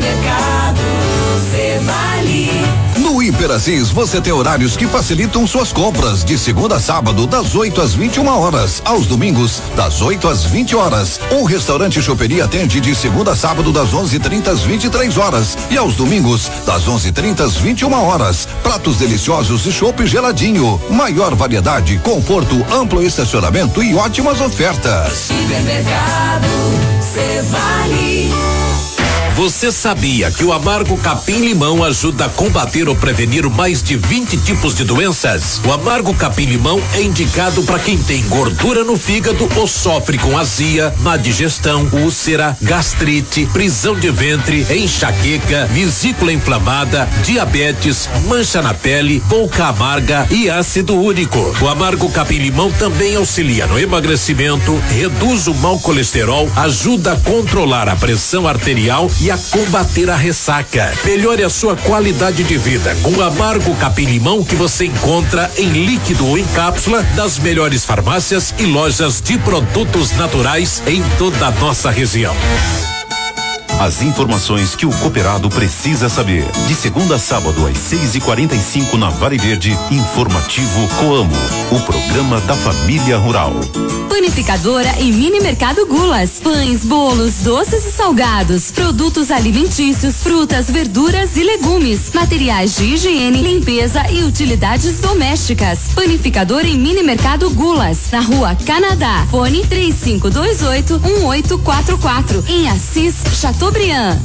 Supermercado Cevale. No Hiper Assis você tem horários que facilitam suas compras, de segunda a sábado das 8 às 21 horas, aos domingos das 8 às 20 horas. O restaurante Choperia atende de segunda a sábado das 11:30 às 23 horas e aos domingos das 11:30 às 21 horas. Pratos deliciosos e chopp geladinho, maior variedade, conforto, amplo estacionamento e ótimas ofertas. Supermercado Cevale. Você sabia que o amargo capim-limão ajuda a combater ou prevenir mais de 20 tipos de doenças? O amargo capim-limão é indicado para quem tem gordura no fígado ou sofre com azia, má digestão, úlcera, gastrite, prisão de ventre, enxaqueca, vesícula inflamada, diabetes, mancha na pele, boca amarga e ácido úrico. O amargo capim-limão também auxilia no emagrecimento, reduz o mau colesterol, ajuda a controlar a pressão arterial e a combater a ressaca. Melhore a sua qualidade de vida com o amargo capim-limão, que você encontra em líquido ou em cápsula das melhores farmácias e lojas de produtos naturais em toda a nossa região. As informações que o cooperado precisa saber. De segunda a sábado às 6:45 na Vale Verde, Informativo Coamo, o programa da família rural. Panificadora e mini mercado Gulas. Pães, bolos, doces e salgados, produtos alimentícios, frutas, verduras e legumes, materiais de higiene, limpeza e utilidades domésticas. Panificadora e mini mercado Gulas, na Rua Canadá. Fone 3528-1844, em Assis, Chateaubriand.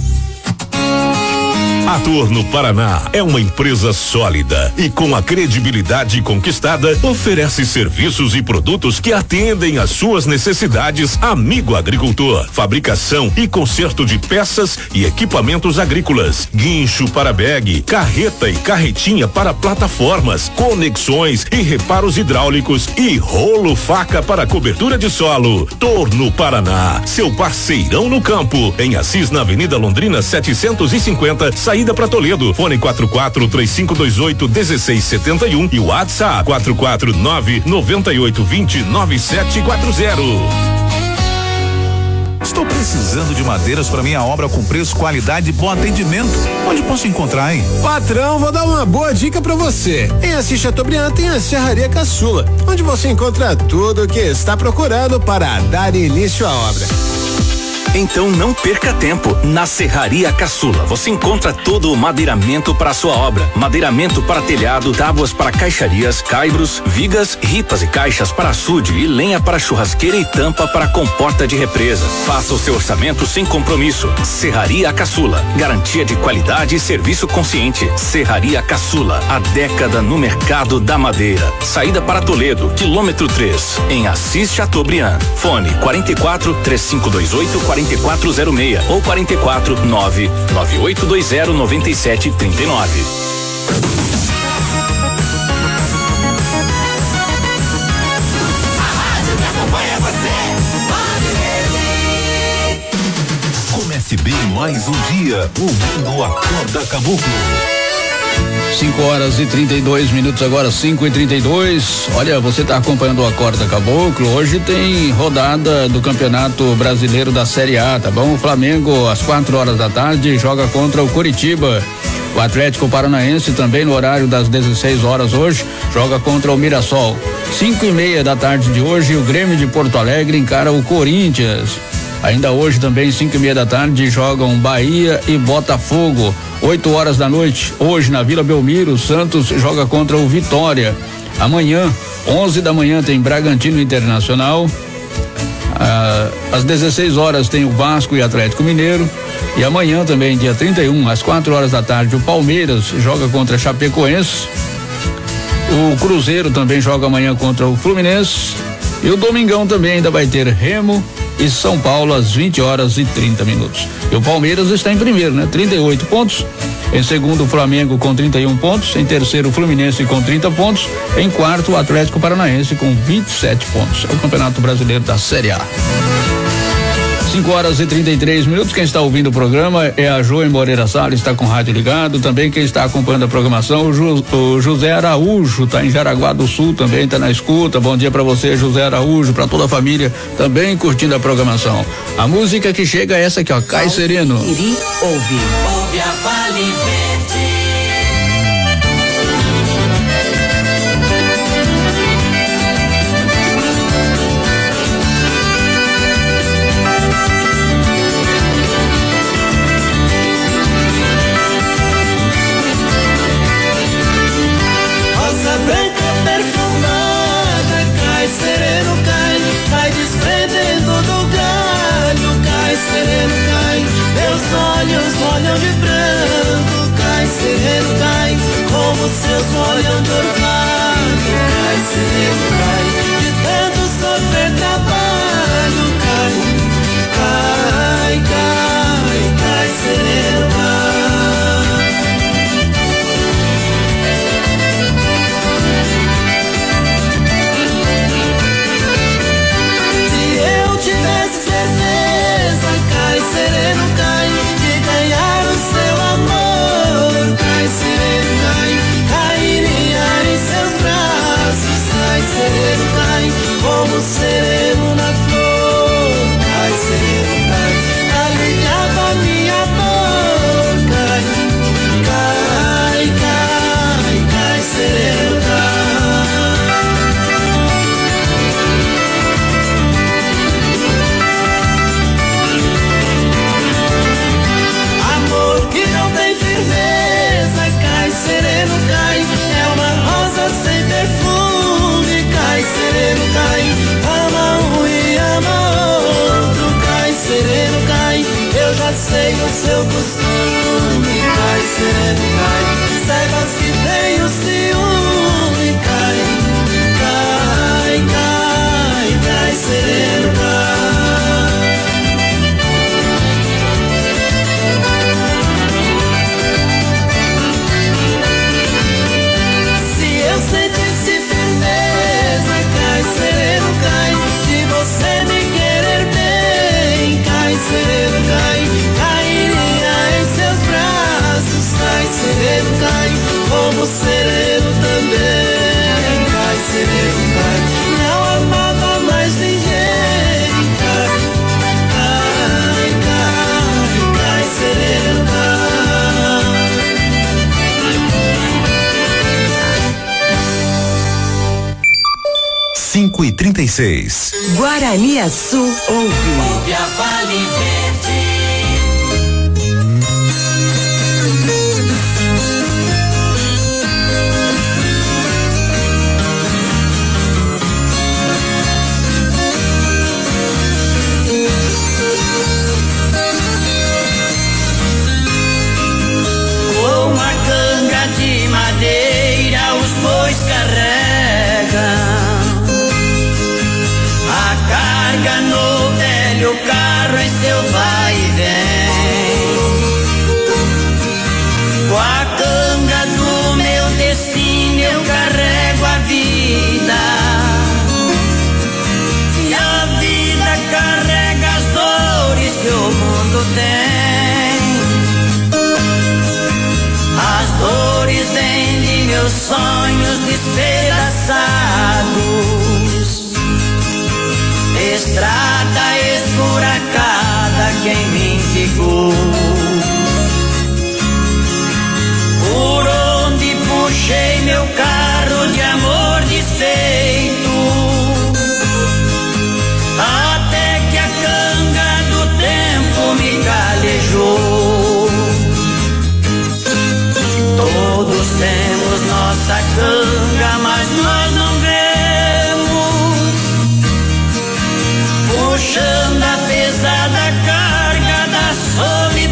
A Torno Paraná é uma empresa sólida e, com a credibilidade conquistada, oferece serviços e produtos que atendem às suas necessidades. Amigo agricultor, fabricação e conserto de peças e equipamentos agrícolas, guincho para bag, carreta e carretinha para plataformas, conexões e reparos hidráulicos e rolo faca para cobertura de solo. Torno Paraná, seu parceirão no campo, em Assis, na Avenida Londrina 750, saída para Toledo. Fone 44-3528-1671 e WhatsApp 449-9820-9740. Estou precisando de madeiras para minha obra com preço, qualidade e bom atendimento. Onde posso encontrar, hein? Patrão, vou dar uma boa dica para você. Em Assis Chateaubriand tem a Serraria Caçula, onde você encontra tudo o que está procurando para dar início à obra. Então não perca tempo. Na Serraria Caçula você encontra todo o madeiramento para sua obra. Madeiramento para telhado, tábuas para caixarias, caibros, vigas, ripas e caixas para açude e lenha para churrasqueira e tampa para comporta de represa. Faça o seu orçamento sem compromisso. Serraria Caçula, garantia de qualidade e serviço consciente. Serraria Caçula, há década no mercado da madeira. Saída para Toledo, quilômetro 3, em Assis Chateaubriand. Fone 44-3528-4406 ou 44-99820-9739. Comece bem mais um dia, ouvindo o Acorda Caboclo. 5:32 agora, 5:32. Olha, você está acompanhando o Acorda Caboclo. Hoje tem rodada do Campeonato Brasileiro da Série A, tá bom? O Flamengo, às 4h joga contra o Coritiba. O Atlético Paranaense, também no horário das 16 horas hoje, joga contra o Mirassol. 5:30 de hoje, o Grêmio de Porto Alegre encara o Corinthians. Ainda hoje também, 5:30 jogam Bahia e Botafogo. 8h, hoje na Vila Belmiro, o Santos joga contra o Vitória. Amanhã, 11h, tem Bragantino Internacional. Às 16 horas tem o Vasco e Atlético Mineiro. E amanhã também, dia 31, às 4h, o Palmeiras joga contra Chapecoense. O Cruzeiro também joga amanhã contra o Fluminense. E o domingão também ainda vai ter Remo e São Paulo às 20h30. E o Palmeiras está em primeiro, né? 38 pontos. Em segundo, o Flamengo com 31 pontos. Em terceiro, o Fluminense com 30 pontos. Em quarto, o Atlético Paranaense com 27 pontos. É o Campeonato Brasileiro da Série A. 5:33. Quem está ouvindo o programa é a Joe Moreira Salles, está com o rádio ligado. Também quem está acompanhando a programação, o José Araújo, está em Jaraguá do Sul, também está na escuta. Bom dia para você, José Araújo, para toda a família, também curtindo a programação. A música que chega é essa aqui, ó, Cai Sereno. Ouve a Vale Verde. Branca perfumada, cai sereno, cai desprendendo do galho, cai sereno, cai, meus olhos olham vibrando, cai sereno, cai, como seus olham de orvalho, cai sereno, cai, de tanto sofrer trabalho, cai, cai, cai, cai sereno, cai. Tivesse certeza, cai sereno, cai, de ganhar o seu amor, cai sereno, cai, cairia em seus braços, cai sereno, cai, como sereno na flor, cai sereno, cai, aliviava minha dor, cai, cai, cai, cai sereno, cai. Sereno cai, é uma rosa sem perfume, cai sereno cai, ama um e ama outro, cai sereno cai, eu já sei o seu costume, cai sereno cai, saibas que tenho ciúme, cai, cai, cai, cai sereno cai. Sentisse firmeza, cai sereno, cai, de você me querer bem, cai sereno, cai, cairia em seus braços, cai sereno, cai, como sereno também, cai sereno, cai, não amava mais ninguém, cai, cai, cai, cai sereno, cai. 5:36. Guaraniaçu ouve a Vale Verde. Com uma canga de madeira os bois carregam carga no velho carro em seu vai e vem. Com a canga do meu destino eu carrego a vida, e a vida carrega as dores que o mundo tem. As dores vêm de meus sonhos despedaçados, estrada esburacada quem me indicou, por onde puxei meu carro de amor desfeito, até que a canga do tempo me calejou. Todos temos nossa canga, mas nós não vemos, puxando a pesada carga da solidão.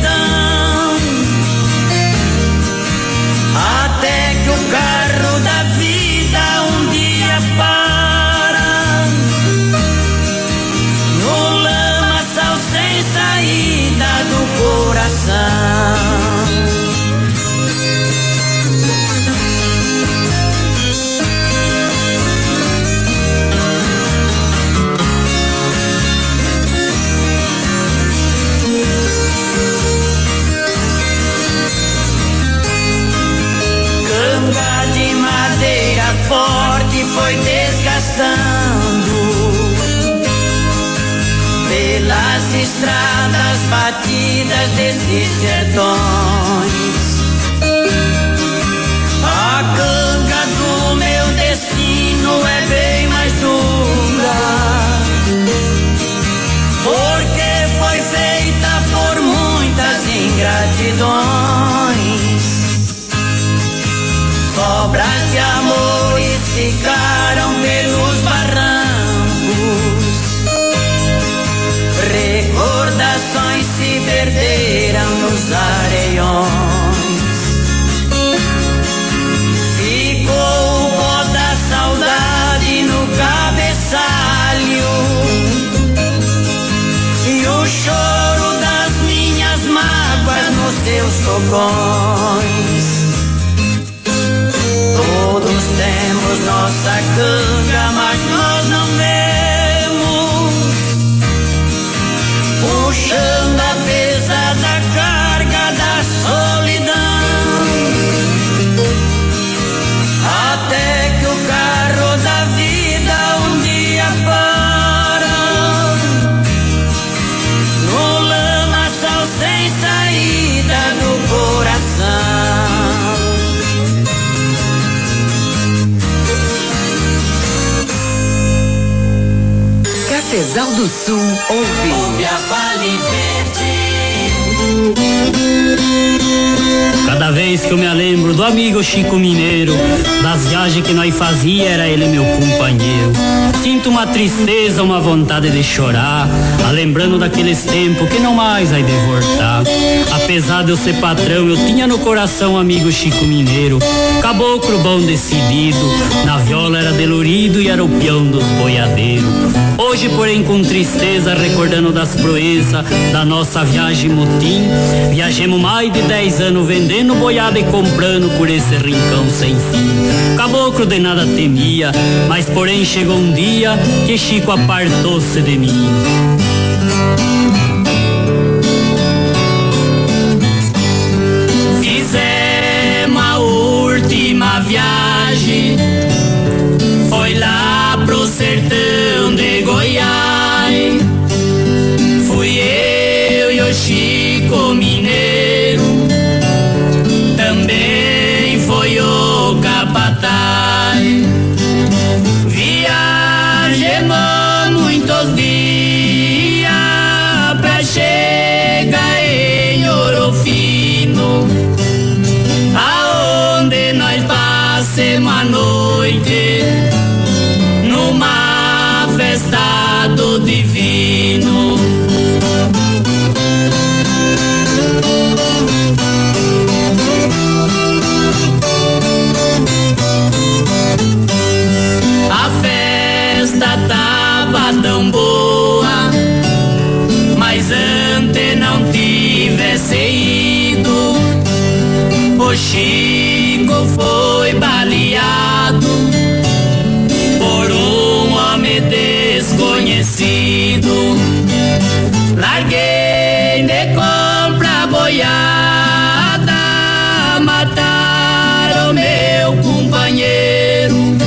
estradas batidas desses sertões. A canga do meu destino é bem mais dura, porque foi feita por muitas ingratidões. Sobras de amores ficaram pelos barrancos, recordações se perderam nos areiões. Ficou o pó da saudade no cabeçalho e o choro das minhas mágoas nos seus cocões. Todos temos nossa canga, mas nós não vemos, puxando a pesada carga da solidão, até que o carro da vida um dia para no lamaçal sem saída do coração. Cafezal do Sul ouve a Vale Verde. Cada vez que eu me lembro do amigo Chico Mineiro, das viagens que nós fazia, era ele meu companheiro. Sinto uma tristeza, uma vontade de chorar, lembrando daqueles tempos que não mais vai de voltar. Apesar de eu ser patrão, eu tinha no coração um amigo Chico Mineiro, caboclo bom decidido, na viola era delurido e era o peão dos boiadeiros. Hoje, porém, com tristeza, recordando das proezas da nossa viagem motim, viajemos mais de 10 anos vendendo boiada e comprando por esse rincão sem fim. Caboclo de nada temia, mas porém chegou um dia que Chico apartou-se de mim. Fizemos a última viagem, foi lá pro sertão de Goiás. Fui eu e o Chico Mineiro, também foi o capataz. Viajemos muitos dias pra chegar em Ouro Fino, aonde nós passemos a noite numa festa do divino. A festa tava tão boa, mas antes não tivesse ido, o Chico foi baleado por um homem desconhecido. Larguei de compra boiada, mataram meu companheiro.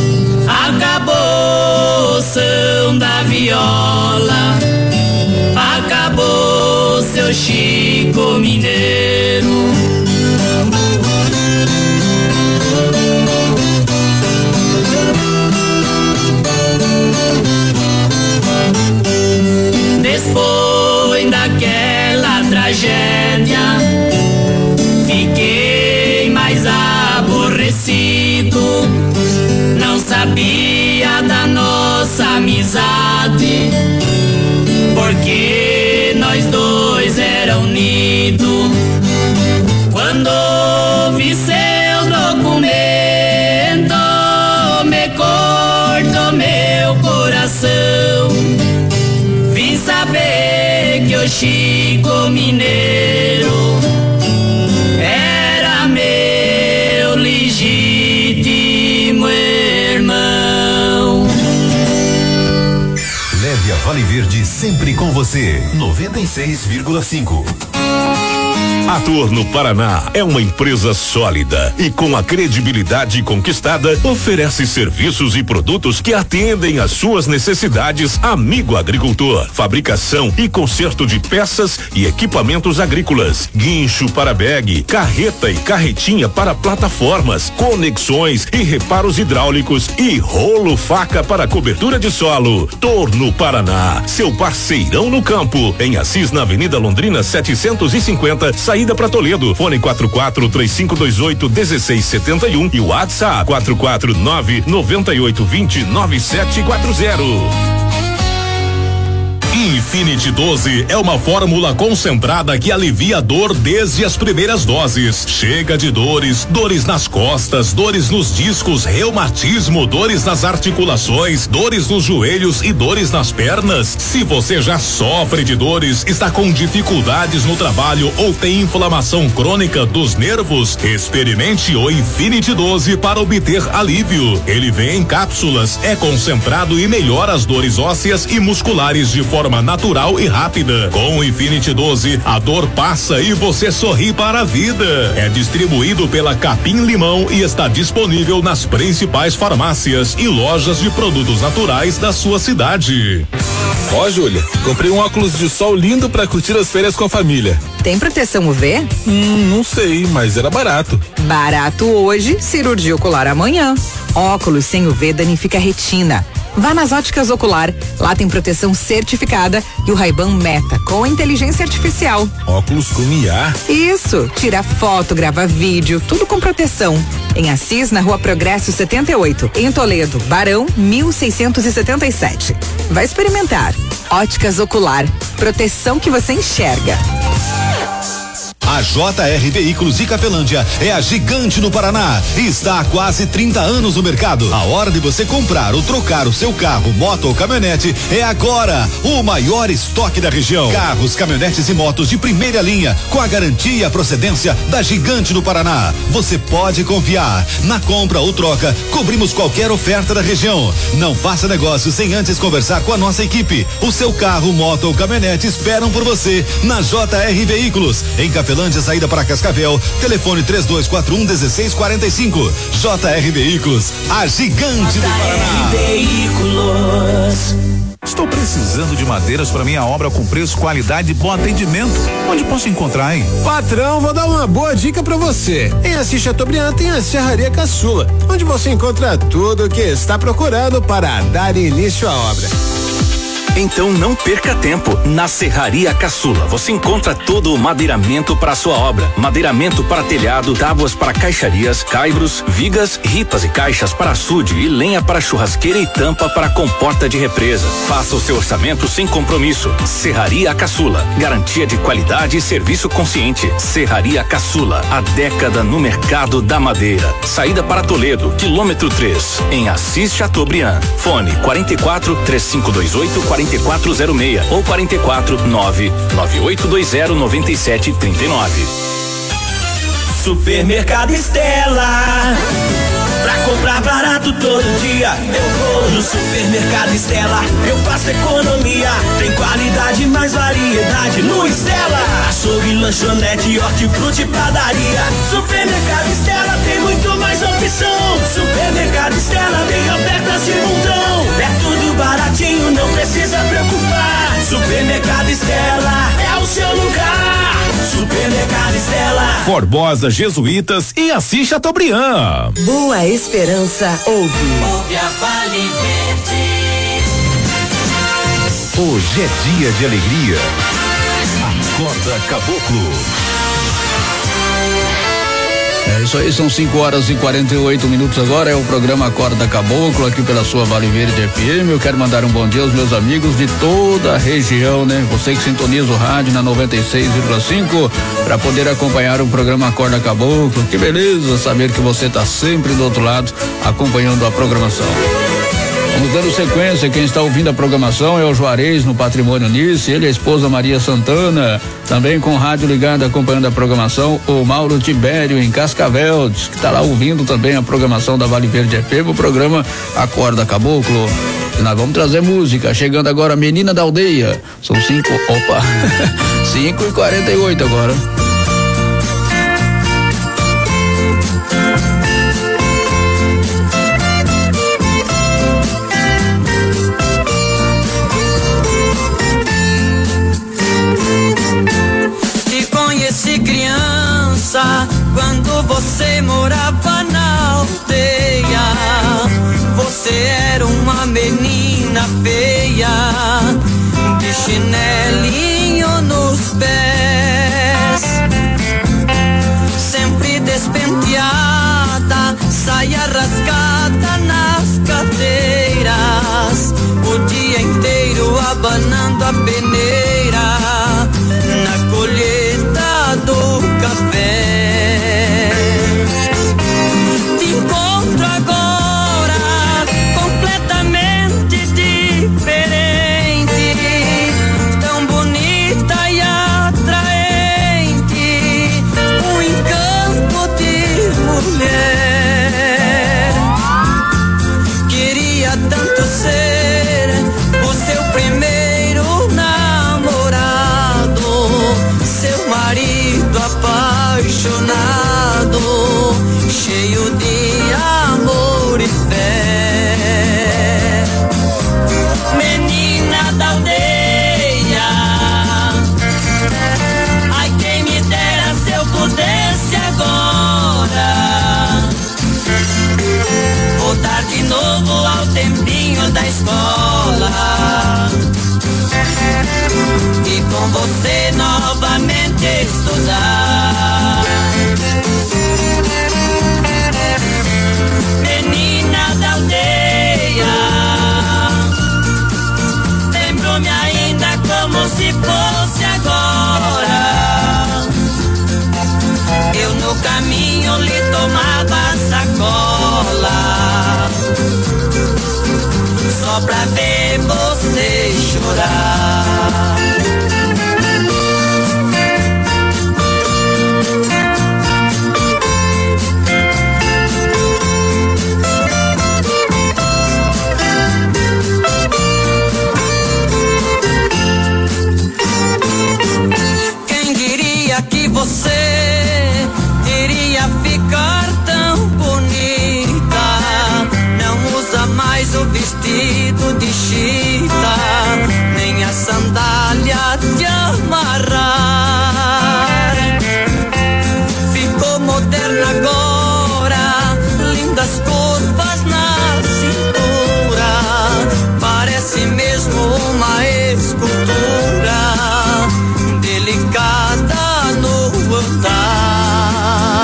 Acabou o som da viola, acabou seu Chico Mineiro. Depois daquela tragédia, fiquei mais aborrecido. Não sabia da nossa amizade, porque nós dois era unidos. Quando vi seu documento, me cortou meu coração. Vim saber que o Chico Mineiro era meu legítimo irmão. Leve a Vale Verde sempre com você. 96,5. A Torno Paraná é uma empresa sólida e com a credibilidade conquistada oferece serviços e produtos que atendem às suas necessidades. Amigo agricultor, fabricação e conserto de peças e equipamentos agrícolas, guincho para bag, carreta e carretinha para plataformas, conexões e reparos hidráulicos e rolo faca para cobertura de solo. Torno Paraná, seu parceirão no campo, em Assis, na Avenida Londrina 750, saída para Toledo. Fone 44-3528-1671 e WhatsApp 449-9820-9740. Infinity 12 é uma fórmula concentrada que alivia a dor desde as primeiras doses. Chega de dores nas costas, dores nos discos, reumatismo, dores nas articulações, dores nos joelhos e dores nas pernas. Se você já sofre de dores, está com dificuldades no trabalho ou tem inflamação crônica dos nervos, experimente o Infinity 12 para obter alívio. Ele vem em cápsulas, é concentrado e melhora as dores ósseas e musculares de forma natural e rápida. Com o Infinity 12, a dor passa e você sorri para a vida. É distribuído pela Capim Limão e está disponível nas principais farmácias e lojas de produtos naturais da sua cidade. Ó, Júlia, comprei um óculos de sol lindo para curtir as férias com a família. Tem proteção UV? Não sei, mas era barato. Barato hoje, cirurgia ocular amanhã. Óculos sem UV danifica a retina. Vá nas Óticas Ocular, lá tem proteção certificada e o Ray-Ban Meta com inteligência artificial. Óculos com IA? Isso, tira foto, grava vídeo, tudo com proteção. Em Assis, na Rua Progresso 78, em Toledo, Barão 1677. Vai experimentar. Óticas Ocular, proteção que você enxerga. A JR Veículos de Capelândia é a gigante no Paraná e está há quase 30 anos no mercado. A hora de você comprar ou trocar o seu carro, moto ou caminhonete é agora. O maior estoque da região. Carros, caminhonetes e motos de primeira linha com a garantia e a procedência da gigante no Paraná. Você pode confiar. Na compra ou troca, cobrimos qualquer oferta da região. Não faça negócio sem antes conversar com a nossa equipe. O seu carro, moto ou caminhonete esperam por você na JR Veículos. Em Capelândia, saída para Cascavel, telefone 3241-1645. JR Veículos, a gigante do Paraná. Veículos. Estou precisando de madeiras para minha obra com preço, qualidade e bom atendimento. Onde posso encontrar, hein? Patrão, vou dar uma boa dica para você. Em Assis Chateaubriand tem a Serraria Caçula, onde você encontra tudo o que está procurando para dar início à obra. Então não perca tempo. Na Serraria Caçula você encontra todo o madeiramento para sua obra. Madeiramento para telhado, tábuas para caixarias, caibros, vigas, ripas e caixas para açude e lenha para churrasqueira e tampa para comporta de represa. Faça o seu orçamento sem compromisso. Serraria Caçula, garantia de qualidade e serviço consciente. Serraria Caçula, a década no mercado da madeira. Saída para Toledo, quilômetro 3, em Assis Chateaubriand. Fone 44-3528-4406 ou 44-99820-9739. Supermercado Estela. Pra comprar barato todo dia, eu vou no Supermercado Estela. Eu faço economia, tem qualidade, mais variedade no Estela. Açougue, lanchonete, hortifruti, padaria. Supermercado Estela tem muito mais opção. Supermercado Estela tem ofertas de montão. É tudo baratinho, não precisa preocupar. Supermercado Estela é o seu lugar. Supermercado Estela. Formosa, Jesuítas e Assis Chateaubriand. Boa Esperança ouve. Ouve a Vale Verde. Hoje é dia de alegria. Acorda Caboclo. É isso aí, são 5h48 agora, é o programa Acorda Caboclo aqui pela sua Vale Verde FM. Eu quero mandar um bom dia aos meus amigos de toda a região, né? Você que sintoniza o rádio na 96,5 para poder acompanhar o programa Acorda Caboclo. Que beleza saber que você está sempre do outro lado acompanhando a programação. Vamos dando sequência, quem está ouvindo a programação é o Juarez no Patrimônio Nice, ele e a esposa Maria Santana, também com o rádio ligado acompanhando a programação, o Mauro Tibério em Cascavel, que está lá ouvindo também a programação da Vale Verde FM, o programa Acorda Caboclo. E nós vamos trazer música, chegando agora Menina da Aldeia, são 5h48 agora. Quando você morava na aldeia, você era uma menina feia, de chinelinho nos pés, sempre despenteada, saia rasgada nas cadeiras, o dia inteiro abanando a peneira na colheita do café. Te encontro agora completamente diferente, tão bonita e atraente, um encanto de mulher. Queria tanto ser o seu primeiro namorado, seu marido apaixonado, cheio de amor e fé. Menina da aldeia, ai quem me dera se eu pudesse agora voltar de novo ao tempinho da escola e com você novamente estudar. Menina da aldeia, lembro-me ainda como se fosse agora. Eu no caminho lhe tomava sacola, só pra ver você chorar. Quem diria que você iria ficar tão bonita? Não usa mais o vestido de chita, nem a sandália de amarrar. Ficou moderna agora, lindas curvas na cintura, parece mesmo uma escultura delicada no andar.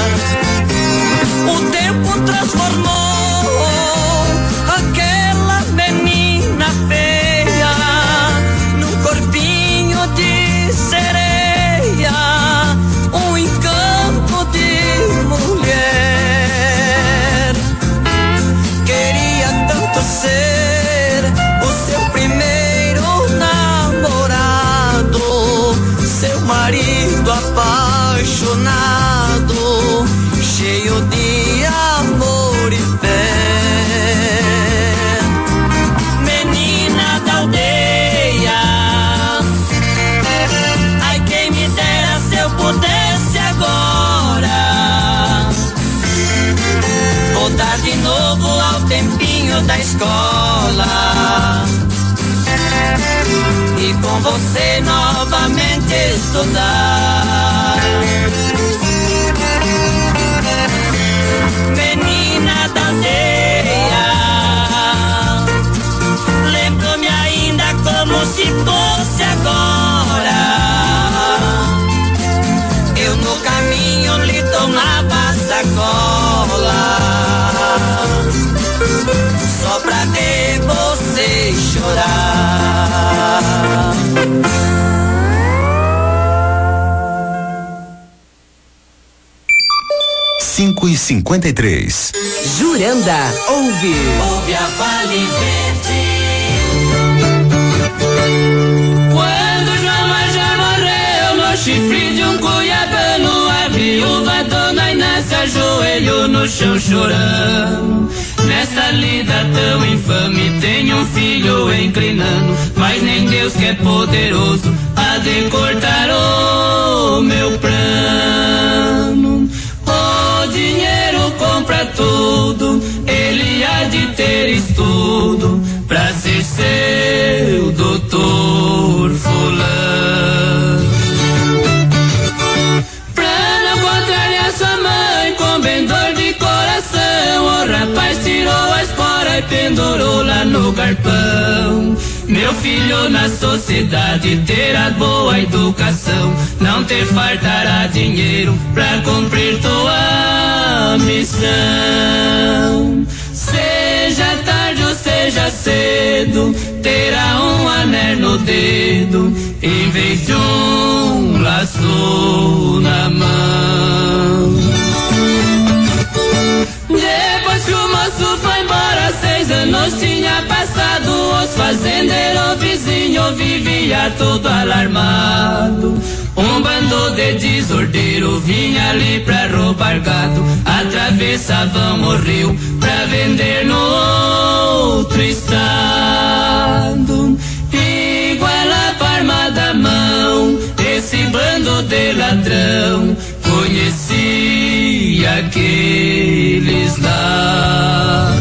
O tempo transformou aquela menina feia num corpinho de sereia, um encanto de mulher. Queria tanto ser o seu primeiro namorado, seu marido apaixonado, cheio de amor e fé. Menina da aldeia, ai quem me dera se eu pudesse agora voltar de novo ao tempinho da escola e com você novamente estudar. Menina da aldeia, lembro-me ainda como se fosse agora. Eu no caminho lhe tomava sacola, só pra ver você chorar. Cinco e 53. Juranda, ouve a Vale Verde. Quando João já morreu no chifre de um cuiabano, a viúva Dona Inácia ajoelhou no chão chorando. Nesta lida tão infame tem um filho inclinando, mas nem Deus que é poderoso há de cortar o meu plano. O dinheiro compra tudo, ele há de ter estudo pra ser seu doutor fulano. Pra não contrariar sua mãe, mas tirou a espora e pendurou lá no galpão. Meu filho, na sociedade terá boa educação, não te faltará dinheiro pra cumprir tua missão. Seja tarde ou seja cedo, terá um anel no dedo, em vez de um laço na mão. Depois que o moço foi embora, 6 anos tinha passado, os fazendeiros vizinho vivia todo alarmado. Um bando de desordeiro vinha ali pra roubar gado, atravessavam o rio pra vender no outro estado. Igual a palma da mão, esse bando de ladrão conhecia aqueles lá.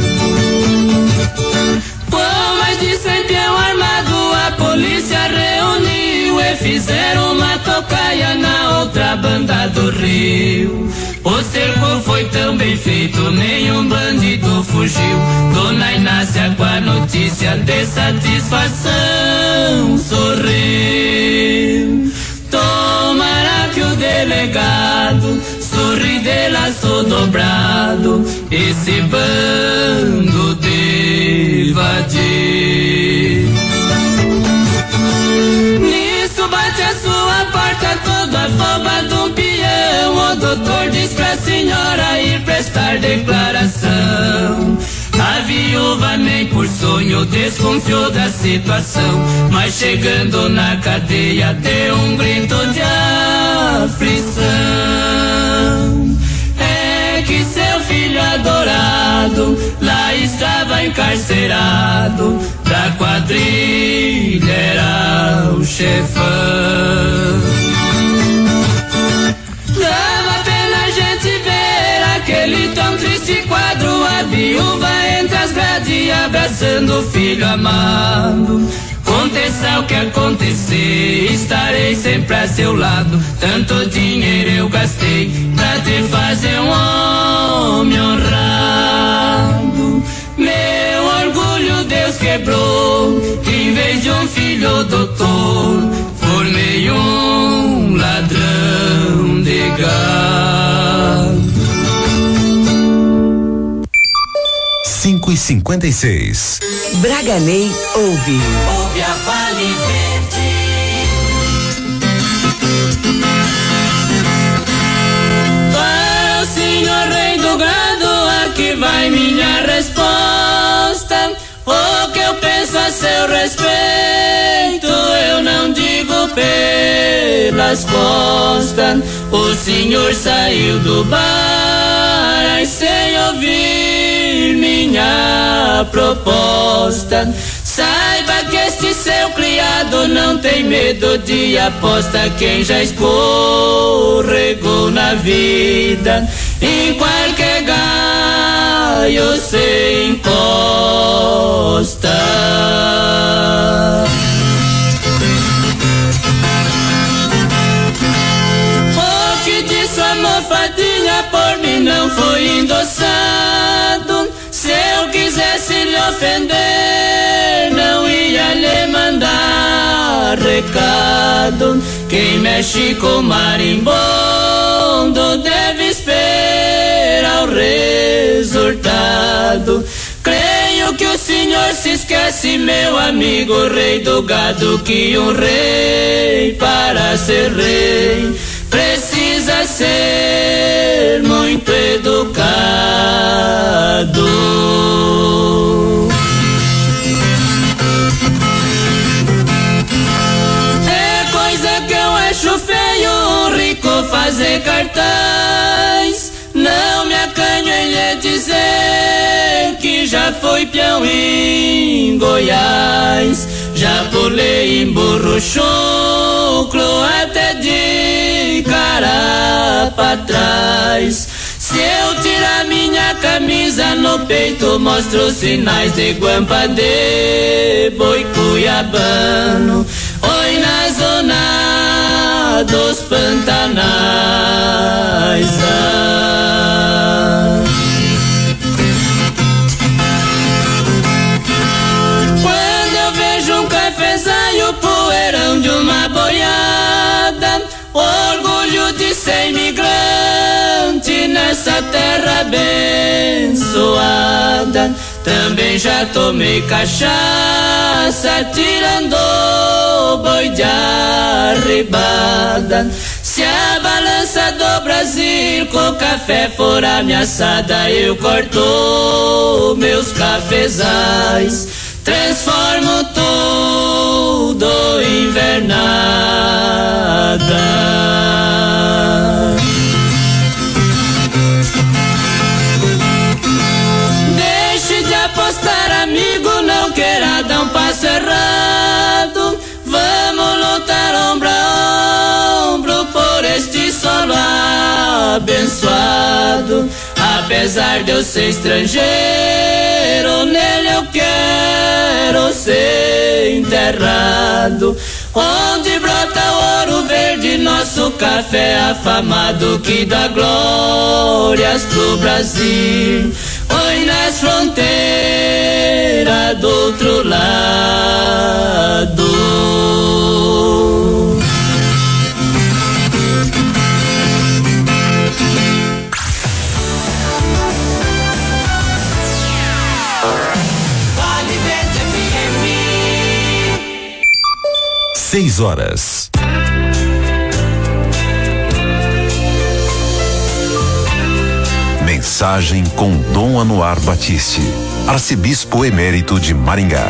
Com mais de 100 peão armado, a polícia reuniu e fizeram uma tocaia na outra banda do rio. O cerco foi tão bem feito, nenhum bandido fugiu. Dona Inácia, com a notícia de satisfação, sorriu. Tomara que o delegado sorri de laço dobrado, esse bando de vadio. Nisso bate a sua porta todo afobado um peão. O doutor diz pra senhora ir prestar declaração. A viúva nem por sonho desconfiou da situação, mas chegando na cadeia deu um grito de aflição. É que seu filho adorado lá estava encarcerado, da quadrilha era o chefão. Dava pena a gente ver aquele tão triste quadro, a viúva entre as grades abraçando o filho amado. Aconteça o que acontecer, estarei sempre a seu lado. Tanto dinheiro eu gastei pra te fazer um homem honrado. Meu orgulho Deus quebrou, em vez de um filho doutor, formei um ladrão de gado. 5h56. Braganey ouve. Ouve a Vale Verde. Para o senhor rei do gado, aqui vai minha resposta. O que eu penso a seu respeito, eu não digo pelas costas. O senhor saiu do bar sem ouvir minha proposta. Saiba que este seu criado não tem medo de aposta. Quem já escorregou na vida, em qualquer galho se encosta. O que disse a mofadinha por mim não foi endossado. Se eu quisesse lhe ofender, não ia lhe mandar recado. Quem mexe com marimbondo deve esperar o resultado. Creio que o senhor se esquece, meu amigo rei do gado, que um rei, para ser rei, precisa ser muito educado. É coisa que eu acho feio um rico fazer cartaz. Não me acanho em lhe dizer que já fui peão em Goiás. Já pulei em burro chucro até de cara pra trás. Se eu tirar minha camisa no peito, mostro os sinais de guampa de boi cuiabano. Oi, na zona dos Pantanais. nessa terra abençoada. Também já tomei cachaça tirando boi de arrebada. Se a balança do Brasil com café for ameaçada, eu corto meus cafezais, transformo tudo em invernada. Deixe de apostar, amigo, não queira dar um passo errado. Vamos lutar ombro a ombro por este solo abençoado. Apesar de eu ser estrangeiro, nele eu quero ser enterrado. Onde brota o ouro verde, nosso café afamado, que dá glórias pro Brasil. Oi, nas fronteiras do outro lado. Vale Verde FM. 6 horas. Mensagem com Dom Anuar Batiste, arcebispo emérito de Maringá.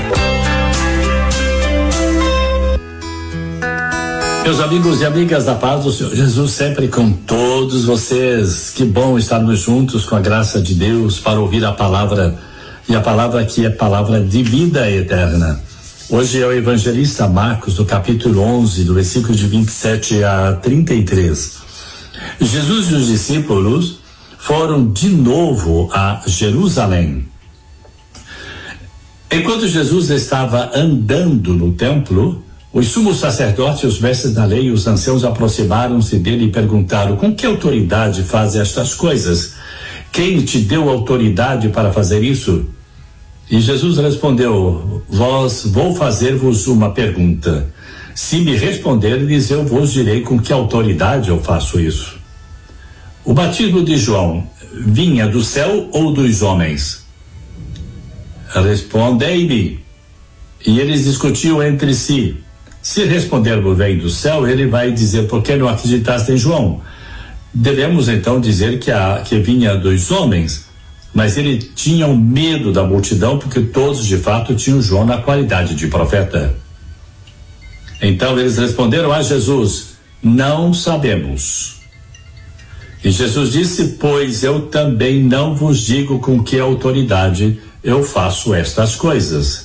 Meus amigos e amigas da paz do Senhor Jesus, sempre com todos vocês. Que bom estarmos juntos com a graça de Deus para ouvir a palavra, e a palavra que é palavra de vida eterna. Hoje é o evangelista Marcos, do capítulo 11, do versículo de 27 a 33. Jesus e os discípulos foram de novo a Jerusalém. Enquanto Jesus estava andando no templo, os sumos sacerdotes, os mestres da lei e os anciãos aproximaram-se dele e perguntaram: com que autoridade faz estas coisas? Quem te deu autoridade para fazer isso? E Jesus respondeu: vou fazer-vos uma pergunta. Se me responderdes, eu vos direi com que autoridade eu faço isso. O batismo de João vinha do céu ou dos homens? Respondei-me. E eles discutiam entre si. Se respondermos vem do céu, ele vai dizer: por que não acreditaste em João? Devemos então dizer que vinha dos homens. Mas eles tinham medo da multidão, porque todos de fato tinham João na qualidade de profeta. Então eles responderam a Jesus: não sabemos. E Jesus disse: pois eu também não vos digo com que autoridade eu faço estas coisas.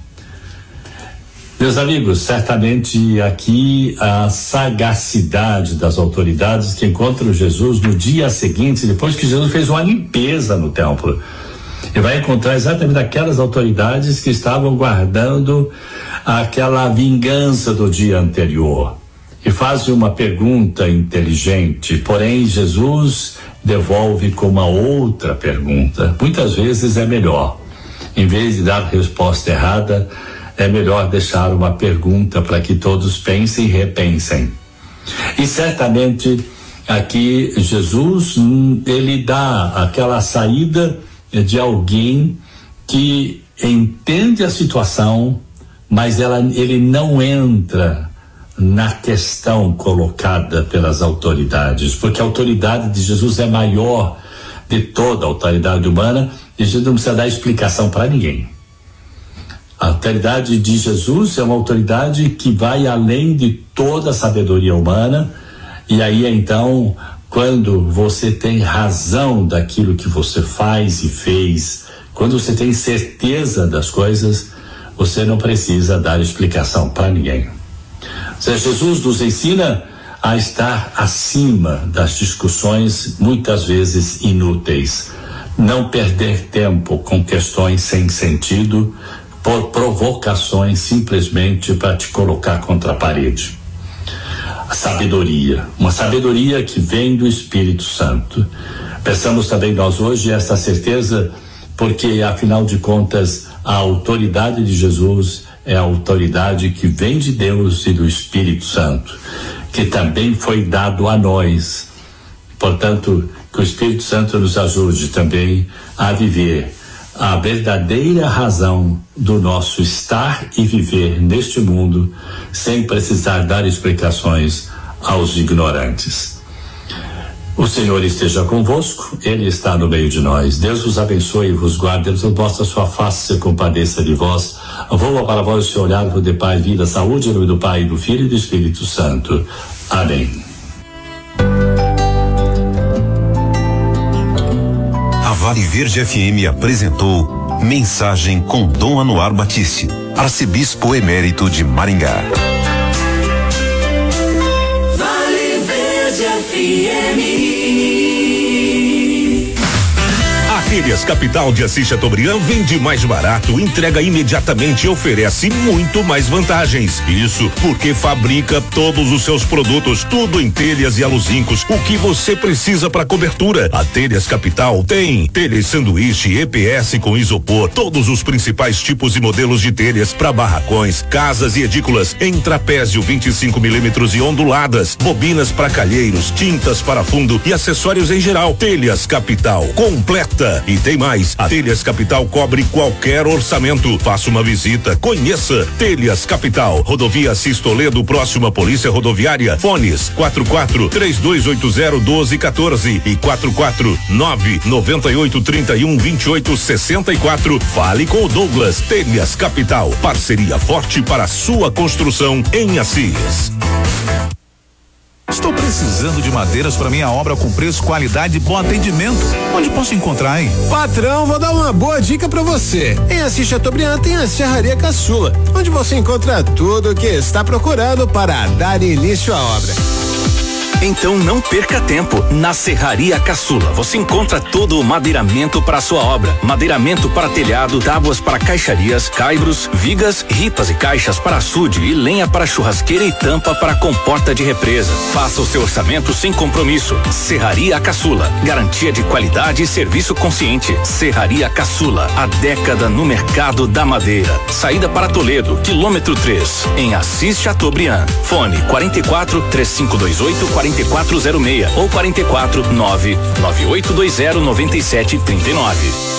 Meus amigos, certamente aqui a sagacidade das autoridades que encontram Jesus no dia seguinte, depois que Jesus fez uma limpeza no templo. E vai encontrar exatamente aquelas autoridades que estavam guardando aquela vingança do dia anterior. E faz uma pergunta inteligente, porém Jesus devolve com uma outra pergunta. Muitas vezes é melhor, em vez de dar resposta errada, é melhor deixar uma pergunta para que todos pensem e repensem. E certamente aqui Jesus, ele dá aquela saída de alguém que entende a situação, mas ele não entra na questão colocada pelas autoridades, porque a autoridade de Jesus é maior de toda a autoridade humana, e Jesus não precisa dar explicação para ninguém. A autoridade de Jesus é uma autoridade que vai além de toda a sabedoria humana, e aí então, quando você tem razão daquilo que você faz e fez, quando você tem certeza das coisas, você não precisa dar explicação para ninguém. Jesus nos ensina a estar acima das discussões muitas vezes inúteis, não perder tempo com questões sem sentido, por provocações simplesmente para te colocar contra a parede. A sabedoria, uma sabedoria que vem do Espírito Santo. Peçamos também nós hoje essa certeza, porque afinal de contas a autoridade de Jesus é a autoridade que vem de Deus e do Espírito Santo, que também foi dado a nós. Portanto, Que o Espírito Santo nos ajude também a viver a verdadeira razão do nosso estar e viver neste mundo, sem precisar dar explicações aos ignorantes. O Senhor esteja convosco, Ele está no meio de nós. Deus vos abençoe e vos guarde, Deus mostre a sua face, se compadeça de vós. Voa para vós o seu olhar, de Pai, vida, saúde, em nome do Pai, do Filho e do Espírito Santo. Amém. A Vale Verde FM apresentou Mensagem com Dom Anuar Batiste, arcebispo emérito de Maringá. Vale Verde FM. Telhas Capital de Assis Chateaubriand vende mais barato, entrega imediatamente e oferece muito mais vantagens. Isso porque fabrica todos os seus produtos, tudo em telhas e aluzincos, o que você precisa para cobertura. A Telhas Capital tem telhas sanduíche, EPS com isopor, todos os principais tipos e modelos de telhas para barracões, casas e edículas, em trapézio 25 milímetros e onduladas, bobinas para calheiros, tintas para fundo e acessórios em geral. Telhas Capital, completa. E tem mais, a Telhas Capital cobre qualquer orçamento. Faça uma visita, conheça Telhas Capital, Rodovia Assis Toledo, próxima Polícia Rodoviária. Fones 44-3280-1214 e 449-9831-2864. Fale com o Douglas. Telhas Capital, parceria forte para sua construção em Assis. Estou precisando de madeiras para minha obra com preço, qualidade e bom atendimento. Onde posso encontrar, hein? Patrão, vou dar uma boa dica para você. Em Assis Chateaubriand tem a Serraria Caçula, onde você encontra tudo o que está procurando para dar início à obra. Então não perca tempo. Na Serraria Caçula você encontra todo o madeiramento para sua obra. Madeiramento para telhado, tábuas para caixarias, caibros, vigas, ripas e caixas para açude e lenha para churrasqueira e tampa para comporta de represa. Faça o seu orçamento sem compromisso. Serraria Caçula, garantia de qualidade e serviço consciente. Serraria Caçula, a década no mercado da madeira. Saída para Toledo, quilômetro 3, em Assis Chateaubriand. Fone 44-3528-4406 ou 44-99820-9739.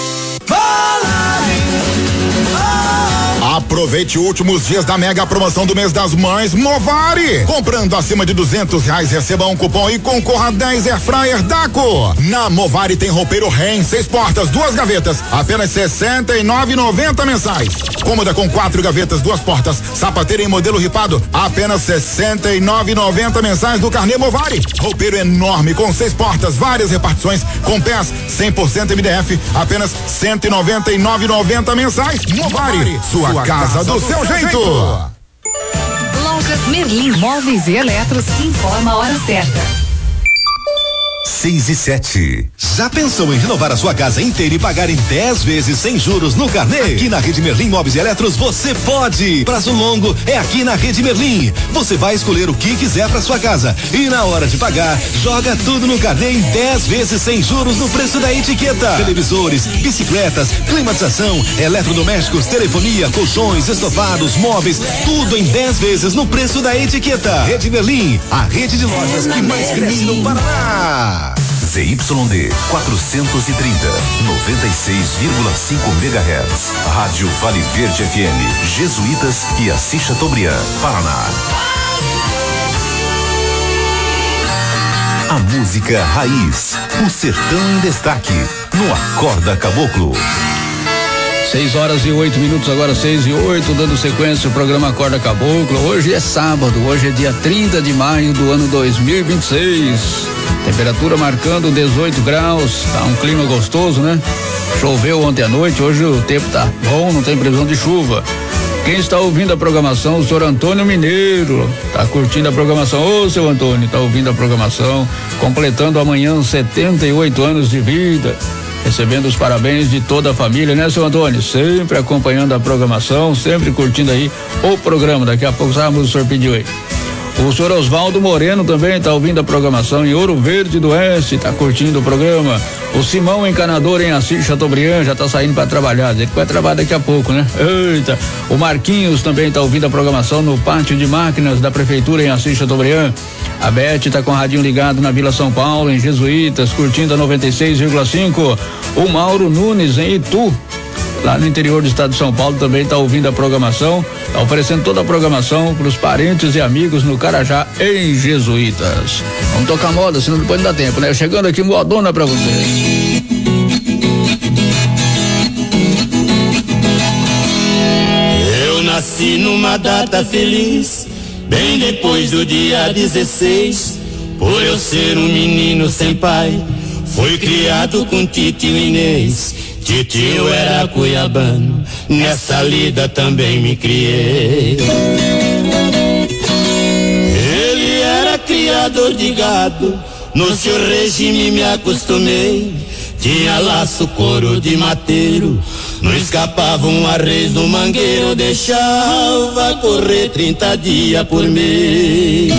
Aproveite os últimos dias da mega promoção do mês das mães Movari. Comprando acima de R$200, receba um cupom e concorra a 10 Air Fryer Daco. Na Movari tem roupeiro Ren, 6 portas, 2 gavetas, apenas R$69,90 mensais. Cômoda com 4 gavetas, 2 portas, sapateira em modelo ripado, apenas R$69,90 mensais do carnê Movari. Roupeiro enorme com 6 portas, várias repartições, com pés 100% MDF, apenas R$199,90 mensais. Movari, sua casa do seu jeito. Lojas Merlin Móveis e Eletros informa a hora certa. 6:07. Já pensou em renovar a sua casa inteira e pagar em 10 vezes sem juros no carnê? Aqui na Rede Merlin Móveis e Eletros você pode. Prazo longo é aqui na Rede Merlin. Você vai escolher o que quiser para sua casa e na hora de pagar, joga tudo no carnê em 10 vezes sem juros no preço da etiqueta. Televisores, bicicletas, climatização, eletrodomésticos, telefonia, colchões, estofados, móveis, tudo em 10 vezes no preço da etiqueta. Rede Merlin, a rede de lojas que mais cresce no Paraná. ZYD 430, 96,5 MHz. Rádio Vale Verde FM, Jesuítas e Assis Chateaubriand, Paraná. A música raiz, o sertão em destaque, no Acorda Caboclo. 6:08, agora 6:08, dando sequência ao programa Acorda Caboclo. Hoje é sábado, hoje é dia 30 de maio do ano 2026. Temperatura marcando 18 graus, tá um clima gostoso, né? Choveu ontem à noite, hoje o tempo tá bom, não tem previsão de chuva. Quem está ouvindo a programação, o senhor Antônio Mineiro, tá curtindo a programação. Ô, seu Antônio, tá ouvindo a programação, completando amanhã 78 anos de vida. Recebendo os parabéns de toda a família, né, seu Antônio? Sempre acompanhando a programação, sempre curtindo aí o programa. Daqui a pouco sabe o senhor pediu aí. O senhor Osvaldo Moreno também tá ouvindo a programação em Ouro Verde do Oeste, tá curtindo o programa. O Simão Encanador em Assis Chateaubriand já tá saindo para trabalhar, ele vai trabalhar daqui a pouco, né? Eita. O Marquinhos também tá ouvindo a programação no pátio de máquinas da prefeitura em Assis Chateaubriand. A Beth tá com o radinho ligado na Vila São Paulo, em Jesuítas, curtindo a 96,5. O Mauro Nunes em Itu, lá no interior do estado de São Paulo, também está ouvindo a programação, está oferecendo toda a programação para os parentes e amigos no Carajá, em Jesuítas. Vamos tocar moda, senão depois não dá tempo, né? Chegando aqui, modona para vocês. Eu nasci numa data feliz, bem depois do dia 16, por eu ser um menino sem pai, fui criado com titio Inês. Titio era cuiabano, nessa lida também me criei. Ele era criador de gado, no seu regime me acostumei. Tinha laço, couro de mateiro, não escapava um arreio no mangueiro, deixava correr 30 dias por mês.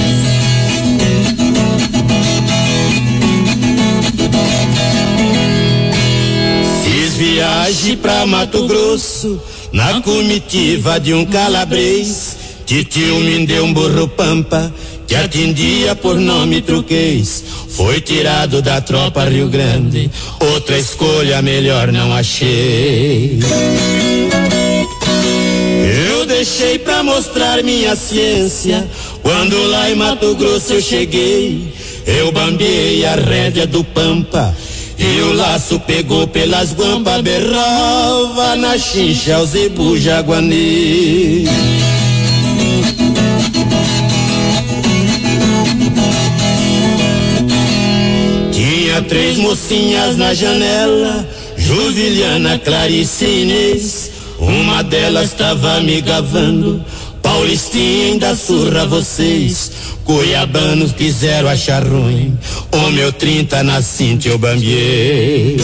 Viagem pra Mato Grosso, na comitiva de um calabrês. Titio me deu um burro pampa, que atendia por nome truquês. Foi tirado da tropa Rio Grande, outra escolha melhor não achei. Eu deixei pra mostrar minha ciência, quando lá em Mato Grosso eu cheguei. Eu bambeei a rédea do pampa, e o laço pegou pelas guampas, berrava na chincha o zebu jaguanê. Tinha 3 mocinhas na janela, Juliana, Clarice e Inês. Uma delas tava me gavando, Paulistinha ainda surra vocês. Cuiabanos quiseram achar ruim o meu 30 na cinta eu bambiei.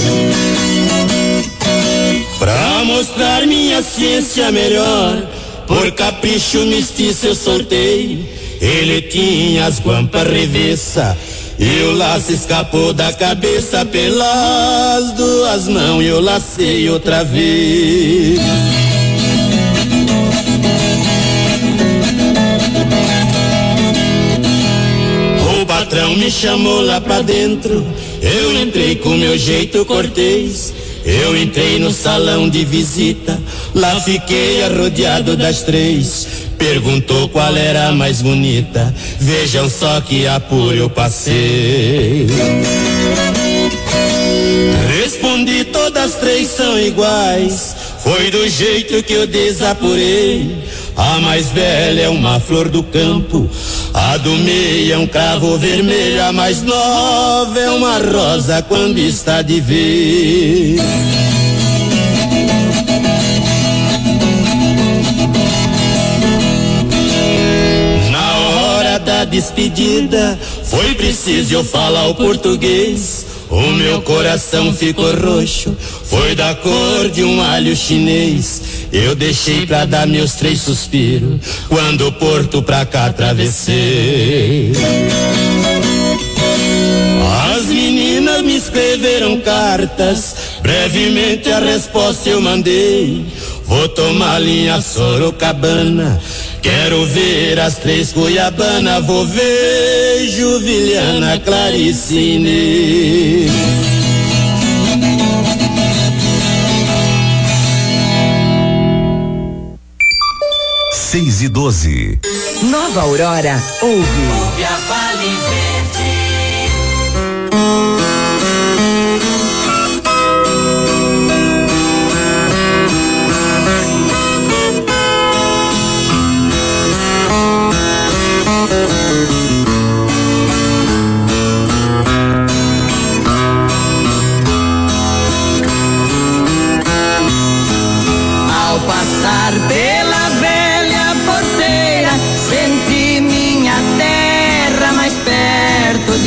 Pra mostrar minha ciência melhor, por capricho mestiço eu soltei. Ele tinha as guampas revessa e o laço escapou da cabeça. Pelas 2 mãos eu lacei outra vez. O patrão me chamou lá pra dentro, eu entrei com meu jeito cortês. Eu entrei no salão de visita, lá fiquei arrodeado das 3. Perguntou qual era a mais bonita, vejam só que apuro eu passei. Respondi, todas 3 são iguais, foi do jeito que eu desapurei. A mais velha é uma flor do campo, a do meio é um cravo vermelho, a mais nova é uma rosa quando está de vez. Na hora da despedida, foi preciso eu falar o português. O meu coração ficou roxo, foi da cor de um alho chinês. Eu deixei pra dar meus 3 suspiros, quando o porto pra cá atravessei. As meninas me escreveram cartas, brevemente a resposta eu mandei. Vou tomar linha Sorocabana, quero ver as 3 Cuiabana, vou ver Juliana, Clarice e Inês. 6:12. Nova Aurora ouve a Vale Verde. Ao passar pela velha porteira, senti minha terra mais perto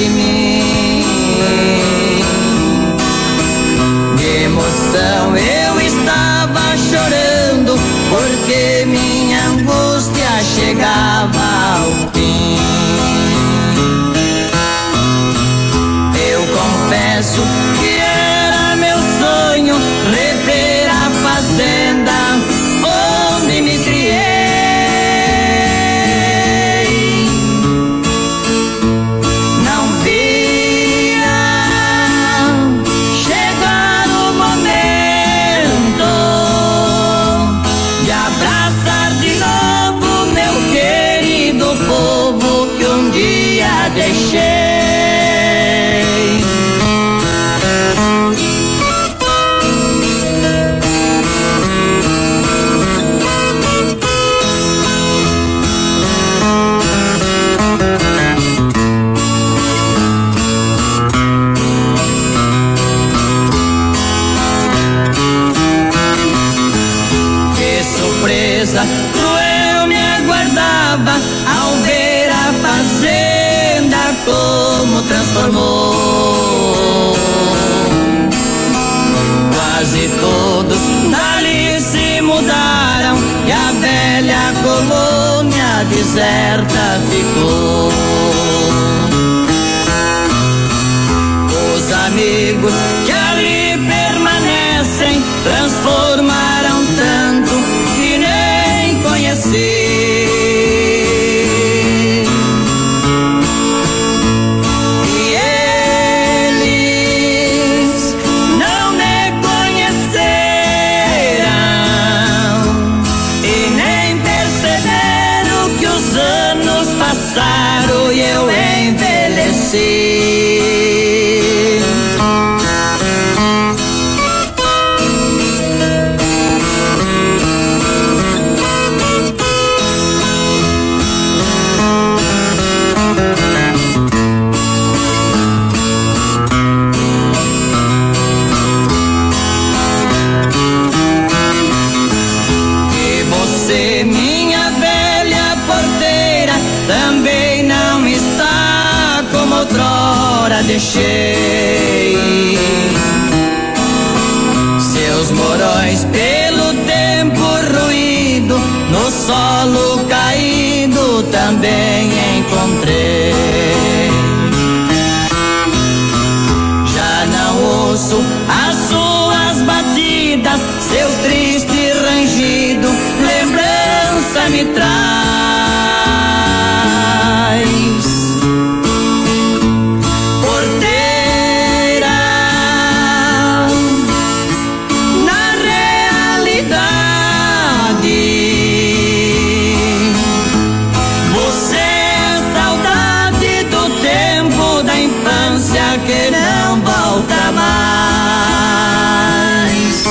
certa ficou. Os amigos que ali permanecem transformaram tanto que nem conheci. E eu envelheci. E você, minha velha porteira, também não está como outrora deixei. Seus morões pelo tempo ruído, no solo caído também encontrei. Já não ouço as suas batidas, seu triste rangido, lembrança me traz. Que não volta mais.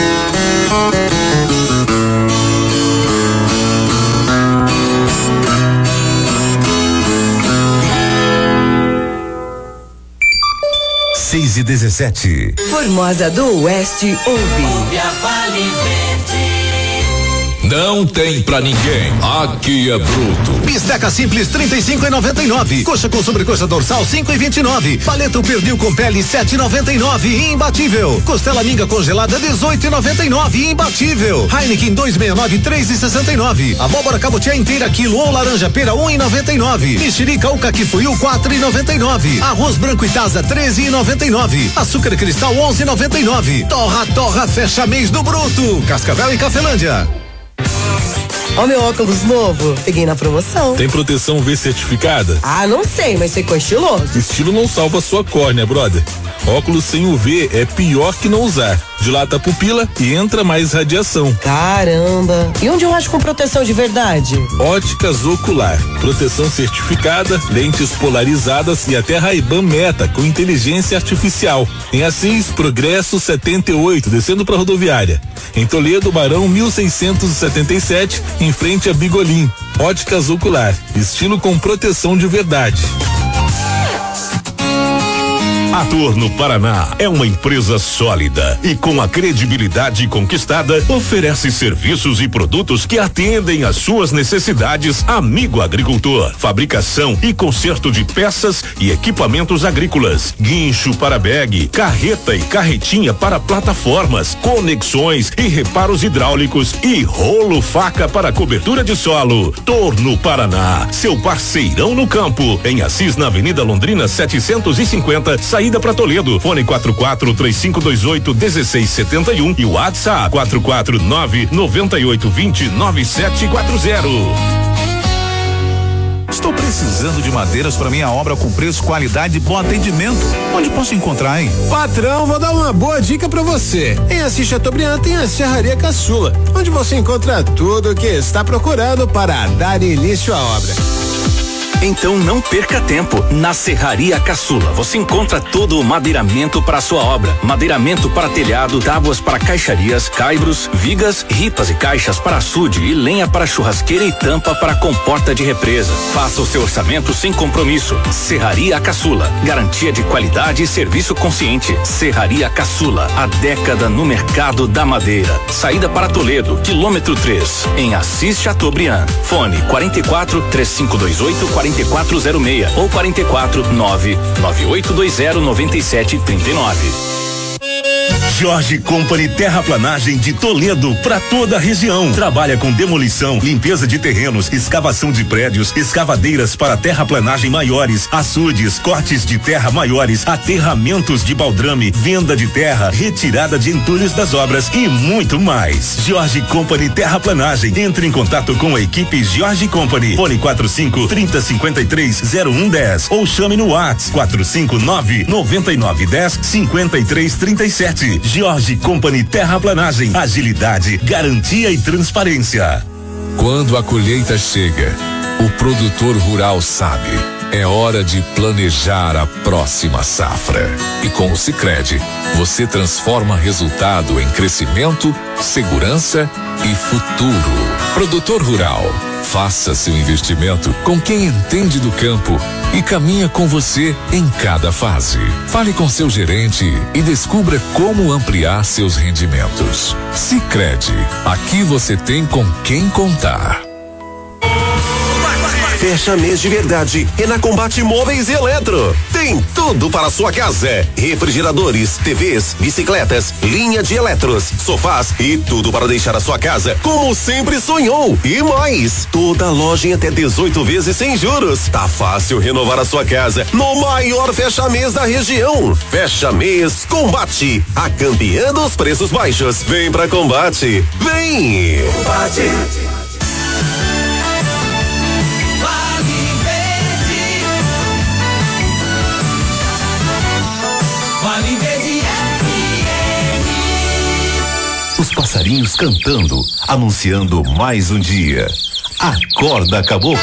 Seis e 17. Formosa do Oeste ouve. A Vale Verde. Não tem pra ninguém. Aqui é bruto. Bisteca simples 35,99. Coxa com sobrecoxa dorsal 5,29. Paleta pernil com pele 7,99. Imbatível. Costela minga congelada 18,99. Imbatível. Heineken 269 3,69. Abóbora cabotiá inteira quilo ou laranja pera 1,99. Mexerica ou caquifuiu 4,99. Arroz branco Itasa 13,99. Açúcar cristal 11,99. Torra fecha mês do bruto. Cascavel e Cafelândia. Ó, meu óculos novo, peguei na promoção. Tem proteção V certificada? Ah, não sei, mas ficou estiloso. Estilo não salva sua córnea, brother. Óculos sem UV é pior que não usar. Dilata a pupila e entra mais radiação. Caramba. E onde eu acho com proteção de verdade? Óticas Ocular. Proteção certificada, lentes polarizadas e até Ray-Ban Meta com inteligência artificial. Em Assis, Progresso 78, descendo pra rodoviária. Em Toledo, Barão 1677, em frente a Bigolim. Óticas Ocular. Estilo com proteção de verdade. A Torno Paraná é uma empresa sólida e com a credibilidade conquistada, oferece serviços e produtos que atendem às suas necessidades. Amigo agricultor, fabricação e conserto de peças e equipamentos agrícolas, guincho para bag, carreta e carretinha para plataformas, conexões e reparos hidráulicos e rolo faca para cobertura de solo. Torno Paraná, seu parceirão no campo, em Assis, na Avenida Londrina 750, saída para Toledo. Fone 44-3528-1671 e WhatsApp 449-9820-9740. Estou precisando de madeiras para minha obra com preço, qualidade e bom atendimento. Onde posso encontrar, hein? Patrão, vou dar uma boa dica pra você. Em Assis Chateaubriand tem a Serraria Caçula, onde você encontra tudo o que está procurando para dar início à obra. Então não perca tempo. Na Serraria Caçula você encontra todo o madeiramento para sua obra. Madeiramento para telhado, tábuas para caixarias, caibros, vigas, ripas e caixas para açude e lenha para churrasqueira e tampa para comporta de represa. Faça o seu orçamento sem compromisso. Serraria Caçula, garantia de qualidade e serviço consciente. Serraria Caçula, a década no mercado da madeira. Saída para Toledo, quilômetro 3, em Assis Chateaubriand. Fone 44-3528-4406 ou 44-99820-9739. Jorge Company Terraplanagem de Toledo para toda a região. Trabalha com demolição, limpeza de terrenos, escavação de prédios, escavadeiras para terraplanagem maiores, açudes, cortes de terra maiores, aterramentos de baldrame, venda de terra, retirada de entulhos das obras e muito mais. Jorge Company Terraplanagem. Entre em contato com a equipe Jorge Company. Fone 45-3053-0110 ou chame no WhatsApp 459-9910-5337. Jorge Company Terraplanagem. Agilidade, garantia e transparência. Quando a colheita chega, o produtor rural sabe. É hora de planejar a próxima safra. E com o Sicredi, você transforma resultado em crescimento, segurança e futuro. Produtor rural, faça seu investimento com quem entende do campo e caminha com você em cada fase. Fale com seu gerente e descubra como ampliar seus rendimentos. Sicredi, aqui você tem com quem contar. Fecha mês de verdade é na Combate Móveis e Eletro. Tem tudo para a sua casa: refrigeradores, TVs, bicicletas, linha de eletros, sofás e tudo para deixar a sua casa como sempre sonhou. E mais, toda loja em até 18 vezes sem juros. Tá fácil renovar a sua casa no maior fecha mês da região. Fecha mês Combate, a campeã dos preços baixos. Vem pra Combate, vem! Combate. Os passarinhos cantando, anunciando mais um dia. Acorda, Caboclo.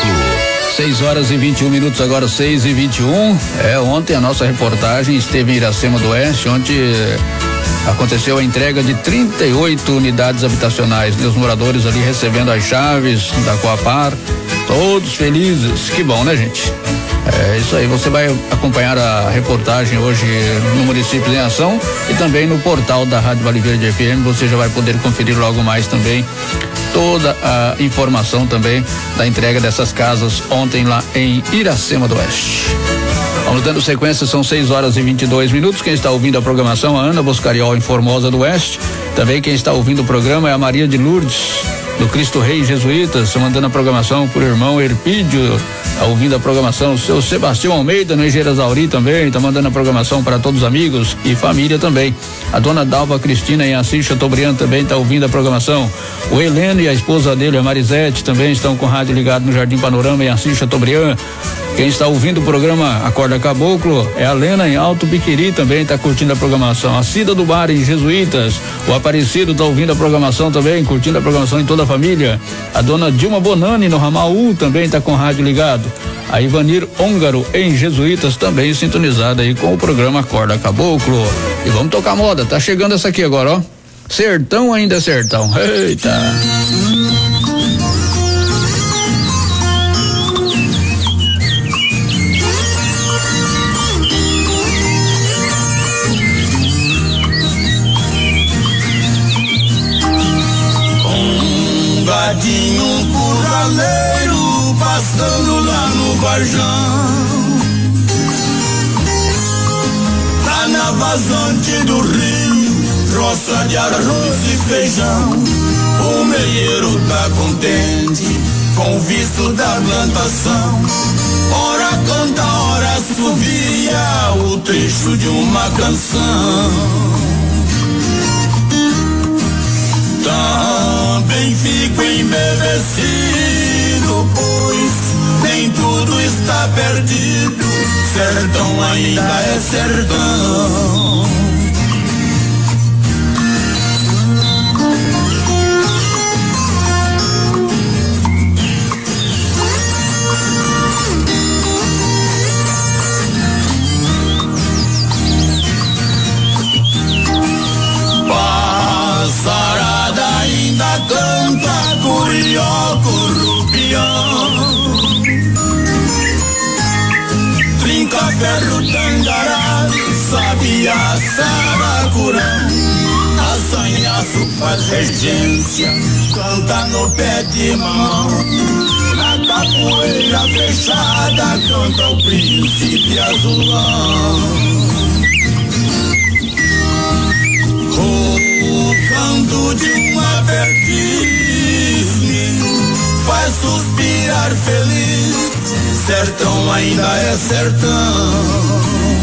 6h21, agora 6h21. Ontem a nossa reportagem esteve em Iracema do Oeste, onde aconteceu a entrega de 38 unidades habitacionais, os moradores ali recebendo as chaves da Coapar, todos felizes. Que bom, né, gente? É isso aí, você vai acompanhar a reportagem hoje no Município em Ação e também no portal da Rádio Vale Verde FM. Você já vai poder conferir logo mais também toda a informação também da entrega dessas casas ontem lá em Iracema do Oeste. Vamos dando sequência, são 6h22. Quem está ouvindo a programação, a Ana Boscariol em Formosa do Oeste. Também quem está ouvindo o programa é a Maria de Lourdes, do Cristo Rei Jesuítas, mandando a programação por irmão Erpídio, tá ouvindo a programação. O seu Sebastião Almeida, no Engenheiro Zauri também, tá mandando a programação para todos os amigos e família também. A dona Dalva Cristina em Assis Chateaubriand também tá ouvindo a programação. O Heleno e a esposa dele, a Marisete, também estão com o rádio ligado no Jardim Panorama em Assis Chateaubriand. Quem está ouvindo o programa Acorda Caboclo é a Lena em Alto Piquiri, também está curtindo a programação. A Cida do Bar em Jesuítas, o Aparecido está ouvindo a programação também, curtindo a programação em toda a família. A dona Dilma Bonani no Ramal 1 também está com o rádio ligado. A Ivanir Húngaro em Jesuítas também sintonizada aí com o programa Acorda Caboclo. E vamos tocar moda, tá chegando essa aqui agora, ó. Sertão ainda é sertão. Eita! Um curraleiro passando lá no Varjão, lá na vazante do rio, roça de arroz e feijão. O meieiro tá contente com o visto da plantação. Ora canta, ora assovia o trecho de uma canção. Também fico embevecido, pois nem tudo está perdido. Sertão ainda é sertão. Canta curió, currupião, trinca ferro, tangará, sabia, saracurão, assanhaço faz regência, canta no pé de mão, na capoeira fechada canta o príncipe azulão. sertão ainda é sertão.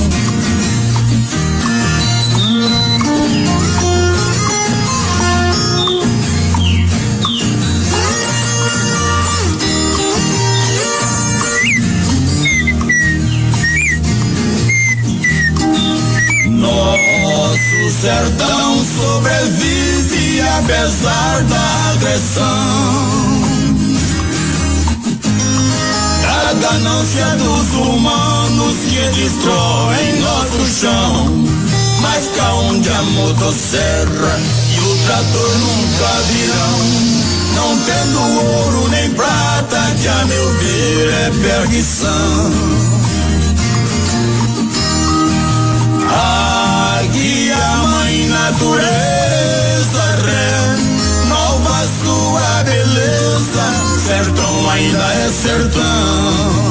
Nosso sertão sobrevive apesar da agressão. A ganância dos humanos que destroem nosso chão. Mas cá onde a motosserra e o trator nunca virão, não tendo ouro nem prata, que a meu ver é perdição. Guia mãe natureza, renova sua beleza, sertão ainda é sertão.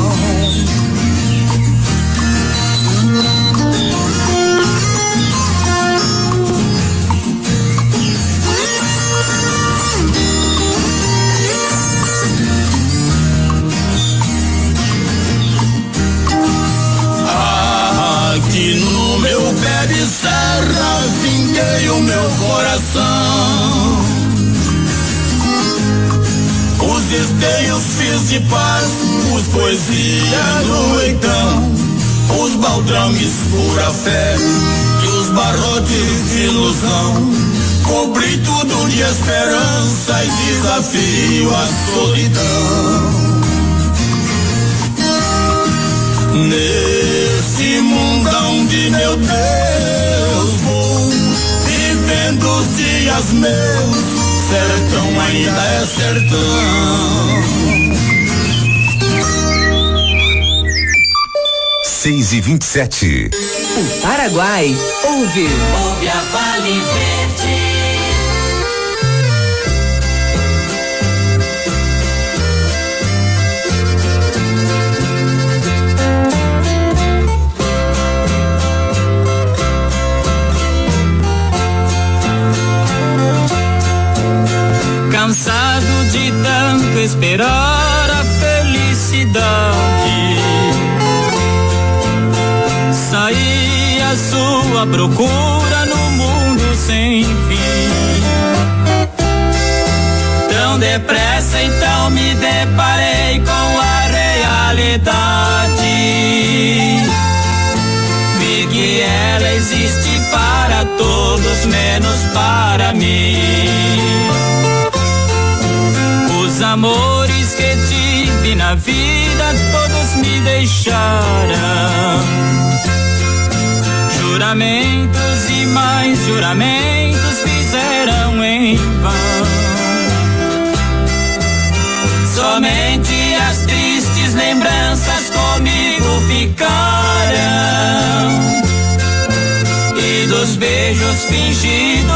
Aqui no meu pé de serra finquei o meu coração. Os esteios fiz de paz, os poesia no leitão, os baldrames pura fé e os barrotes de ilusão. Cobri tudo de esperança e desafio à solidão. Nesse mundão de meu Deus vou vivendo os dias meus, sertão ainda é sertão. 6h27. O Paraguai ouve a Vale Verde. Cansado de tanto esperar a felicidade, saí à sua procura no mundo sem fim. Tão depressa então me deparei com a realidade. Vi que ela existe para todos, menos para mim. Os amores que tive na vida todos me deixaram. Juramentos e mais juramentos fizeram em vão. Somente as tristes lembranças comigo ficaram. E dos beijos fingidos